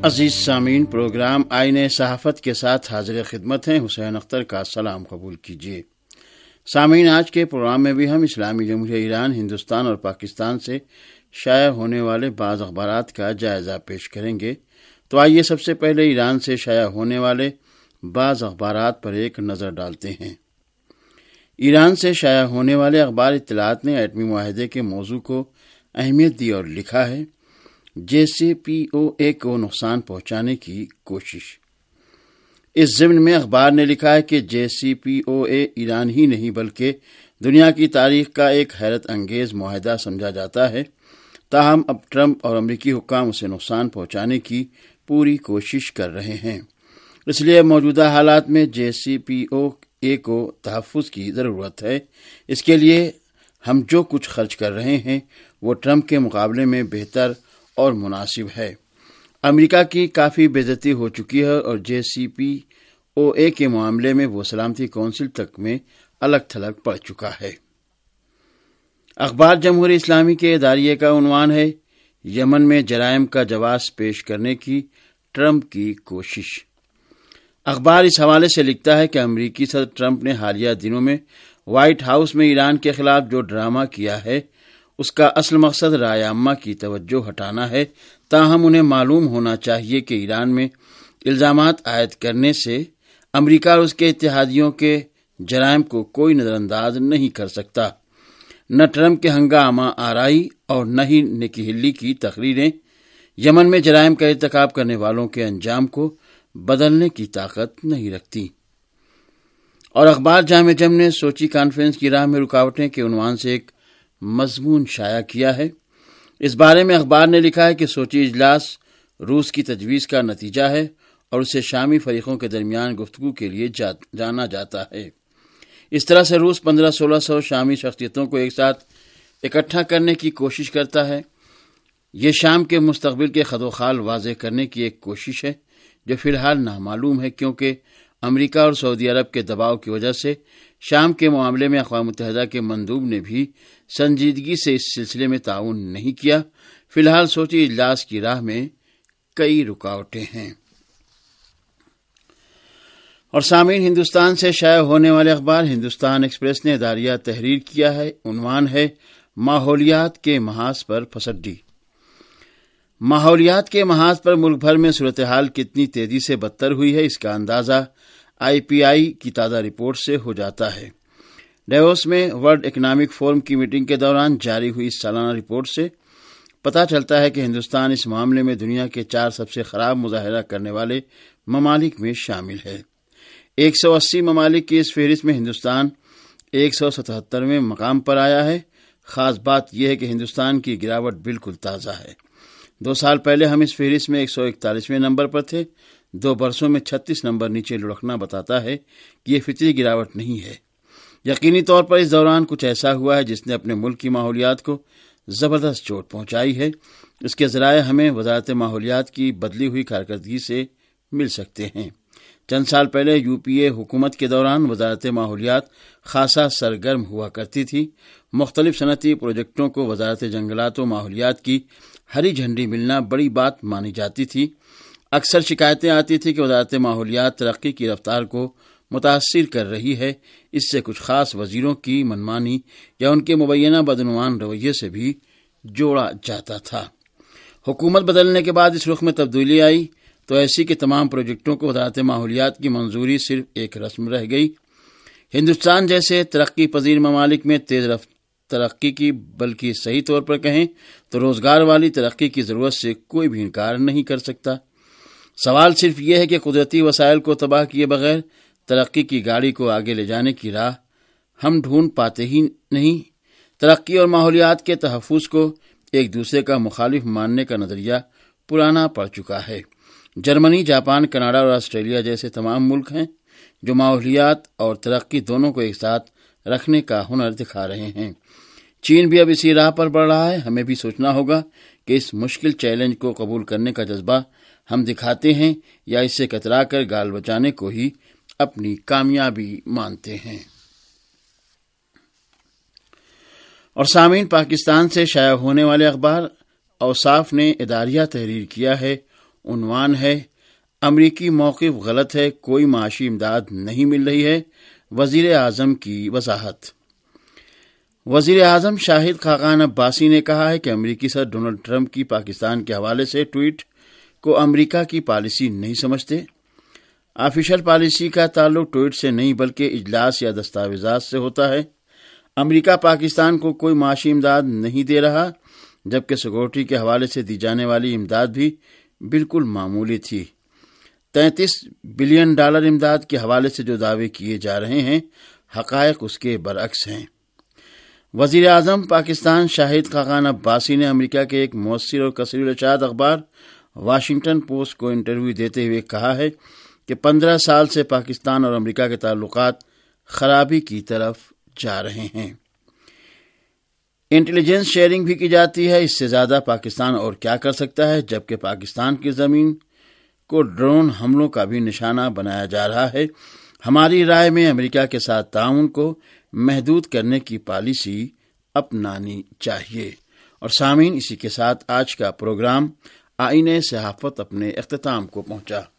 عزیز سامعین، پروگرام آئین صحافت کے ساتھ حاضر خدمت ہیں۔ حسین اختر کا سلام قبول کیجیے۔ سامعین، آج کے پروگرام میں بھی ہم اسلامی جمہوریہ ایران، ہندوستان اور پاکستان سے شائع ہونے والے بعض اخبارات کا جائزہ پیش کریں گے۔ تو آئیے سب سے پہلے ایران سے شائع ہونے والے بعض اخبارات پر ایک نظر ڈالتے ہیں۔ ایران سے شائع ہونے والے اخبار اطلاعات نے ایٹمی معاہدے کے موضوع کو اہمیت دی اور لکھا ہے JCPOA کو نقصان پہنچانے کی کوشش۔ اس ضمن میں اخبار نے لکھا ہے کہ JCPOA ایران ہی نہیں بلکہ دنیا کی تاریخ کا ایک حیرت انگیز معاہدہ سمجھا جاتا ہے، تاہم اب ٹرمپ اور امریکی حکام اسے نقصان پہنچانے کی پوری کوشش کر رہے ہیں۔ اس لیے موجودہ حالات میں JCPOA کو تحفظ کی ضرورت ہے۔ اس کے لیے ہم جو کچھ خرچ کر رہے ہیں وہ ٹرمپ کے مقابلے میں بہتر اور مناسب ہے۔ امریکہ کی کافی بے عزتی ہو چکی ہے اور JCPOA کے معاملے میں وہ سلامتی کونسل تک میں الگ تھلگ پڑ چکا ہے۔ اخبار جمہوری اسلامی کے اداریے کا عنوان ہے یمن میں جرائم کا جواز پیش کرنے کی ٹرمپ کی کوشش۔ اخبار اس حوالے سے لکھتا ہے کہ امریکی صدر ٹرمپ نے حالیہ دنوں میں وائٹ ہاؤس میں ایران کے خلاف جو ڈرامہ کیا ہے اس کا اصل مقصد رائے عامہ کی توجہ ہٹانا ہے، تاہم انہیں معلوم ہونا چاہیے کہ ایران میں الزامات عائد کرنے سے امریکہ اور اس کے اتحادیوں کے جرائم کو کوئی نظر انداز نہیں کر سکتا۔ نہ ٹرمپ کے ہنگامہ آرائی اور نہ ہی نکی ہلی کی تقریریں یمن میں جرائم کا ارتکاب کرنے والوں کے انجام کو بدلنے کی طاقت نہیں رکھتی۔ اور اخبار جامع جم نے سوچی کانفرنس کی راہ میں رکاوٹیں کے عنوان سے ایک مضمون شائع کیا ہے۔ اس بارے میں اخبار نے لکھا ہے کہ سوچی اجلاس روس کی تجویز کا نتیجہ ہے اور اسے شامی فریقوں کے درمیان گفتگو کے لیے جانا جاتا ہے۔ اس طرح سے روس 1500-1600 شامی شخصیتوں کو ایک ساتھ اکٹھا کرنے کی کوشش کرتا ہے۔ یہ شام کے مستقبل کے خد و خال واضح کرنے کی ایک کوشش ہے جو فی الحال نامعلوم ہے، کیونکہ امریکہ اور سعودی عرب کے دباؤ کی وجہ سے شام کے معاملے میں اقوام متحدہ کے مندوب نے بھی سنجیدگی سے اس سلسلے میں تعاون نہیں کیا۔ فی الحال سوچی اجلاس کی راہ میں کئی رکاوٹیں ہیں۔ اور سامعین، ہندوستان سے شائع ہونے والے اخبار ہندوستان ایکسپریس نے اداریہ تحریر کیا ہے، عنوان ہے ماحولیات کے محاذ پر پھسڈی۔ ماحولیات کے محاذ پر ملک بھر میں صورتحال کتنی تیزی سے بدتر ہوئی ہے، اس کا اندازہ IPI کی تازہ رپورٹ سے ہو جاتا ہے۔ ڈیووس میں ورلڈ اکنامک فورم کی میٹنگ کے دوران جاری ہوئی اس سالانہ رپورٹ سے پتہ چلتا ہے کہ ہندوستان اس معاملے میں دنیا کے 4 سب سے خراب مظاہرہ کرنے والے ممالک میں شامل ہے۔ 180 ممالک کی اس فہرست میں ہندوستان 177ویں مقام پر آیا ہے۔ خاص بات یہ ہے کہ ہندوستان کی گراوٹ بالکل تازہ ہے۔ 2 سال پہلے ہم اس فہرست میں 141ویں نمبر پر تھے۔ 2 برسوں میں 36 نمبر نیچے لڑکنا بتاتا ہے کہ یہ فطری گراوٹ نہیں ہے۔ یقینی طور پر اس دوران کچھ ایسا ہوا ہے جس نے اپنے ملک کی ماحولیات کو زبردست چوٹ پہنچائی ہے۔ اس کے ذرائع ہمیں وزارت ماحولیات کی بدلی ہوئی کارکردگی سے مل سکتے ہیں۔ چند سال پہلے UPA حکومت کے دوران وزارت ماحولیات خاصا سرگرم ہوا کرتی تھی۔ مختلف صنعتی پروجیکٹوں کو وزارت جنگلات و ماحولیات کی ہری جھنڈی ملنا بڑی بات مانی جاتی تھی۔ اکثر شکایتیں آتی تھی کہ وزارت ماحولیات ترقی کی رفتار کو متاثر کر رہی ہے۔ اس سے کچھ خاص وزیروں کی منمانی یا ان کے مبینہ بدعنوان رویے سے بھی جوڑا جاتا تھا۔ حکومت بدلنے کے بعد اس رخ میں تبدیلی آئی تو ایسی کہ تمام پروجیکٹوں کو وزارت ماحولیات کی منظوری صرف ایک رسم رہ گئی۔ ہندوستان جیسے ترقی پذیر ممالک میں تیز رفتار ترقی کی، بلکہ صحیح طور پر کہیں تو روزگار والی ترقی کی ضرورت سے کوئی بھی انکار نہیں کر سکتا۔ سوال صرف یہ ہے کہ قدرتی وسائل کو تباہ کیے بغیر ترقی کی گاڑی کو آگے لے جانے کی راہ ہم ڈھونڈ پاتے ہی نہیں۔ ترقی اور ماحولیات کے تحفظ کو ایک دوسرے کا مخالف ماننے کا نظریہ پرانا پڑ چکا ہے۔ جرمنی، جاپان، کینیڈا اور آسٹریلیا جیسے تمام ملک ہیں جو ماحولیات اور ترقی دونوں کو ایک ساتھ رکھنے کا ہنر دکھا رہے ہیں۔ چین بھی اب اسی راہ پر بڑھ رہا ہے۔ ہمیں بھی سوچنا ہوگا کہ اس مشکل چیلنج کو قبول کرنے کا جذبہ ہم دکھاتے ہیں یا اس سے کترا کر گال بچانے کو ہی اپنی کامیابی مانتے ہیں۔ اور سامعین، پاکستان سے شائع ہونے والے اخبار اوصاف نے اداریہ تحریر کیا ہے، عنوان ہے امریکی موقف غلط ہے، کوئی معاشی امداد نہیں مل رہی ہے، وزیر اعظم کی وضاحت۔ وزیر اعظم شاہد خاقان عباسی نے کہا ہے کہ امریکی صدر ڈونلڈ ٹرمپ کی پاکستان کے حوالے سے ٹویٹ کو امریکہ کی پالیسی نہیں سمجھتے۔ آفیشل پالیسی کا تعلق ٹویٹ سے نہیں بلکہ اجلاس یا دستاویزات سے ہوتا ہے۔ امریکہ پاکستان کو کوئی معاشی امداد نہیں دے رہا، جبکہ سیکورٹی کے حوالے سے دی جانے والی امداد بھی بالکل معمولی تھی۔ $33 بلین امداد کے حوالے سے جو دعوے کیے جا رہے ہیں، حقائق اس کے برعکس ہیں۔ وزیر اعظم پاکستان شاہد خاقان عباسی نے امریکہ کے ایک مؤثر اور کثیر الاشاعت اخبار واشنگٹن پوسٹ کو انٹرویو دیتے ہوئے کہا ہے کہ 15 سال سے پاکستان اور امریکہ کے تعلقات خرابی کی طرف جا رہے ہیں۔ انٹیلیجنس شیئرنگ بھی کی جاتی ہے، اس سے زیادہ پاکستان اور کیا کر سکتا ہے، جبکہ پاکستان کی زمین کو ڈرون حملوں کا بھی نشانہ بنایا جا رہا ہے۔ ہماری رائے میں امریکہ کے ساتھ تعاون کو محدود کرنے کی پالیسی اپنانی چاہیے۔ اور سامعین، اسی کے ساتھ آج کا پروگرام آئینہ صحافت اپنے اختتام کو پہنچا۔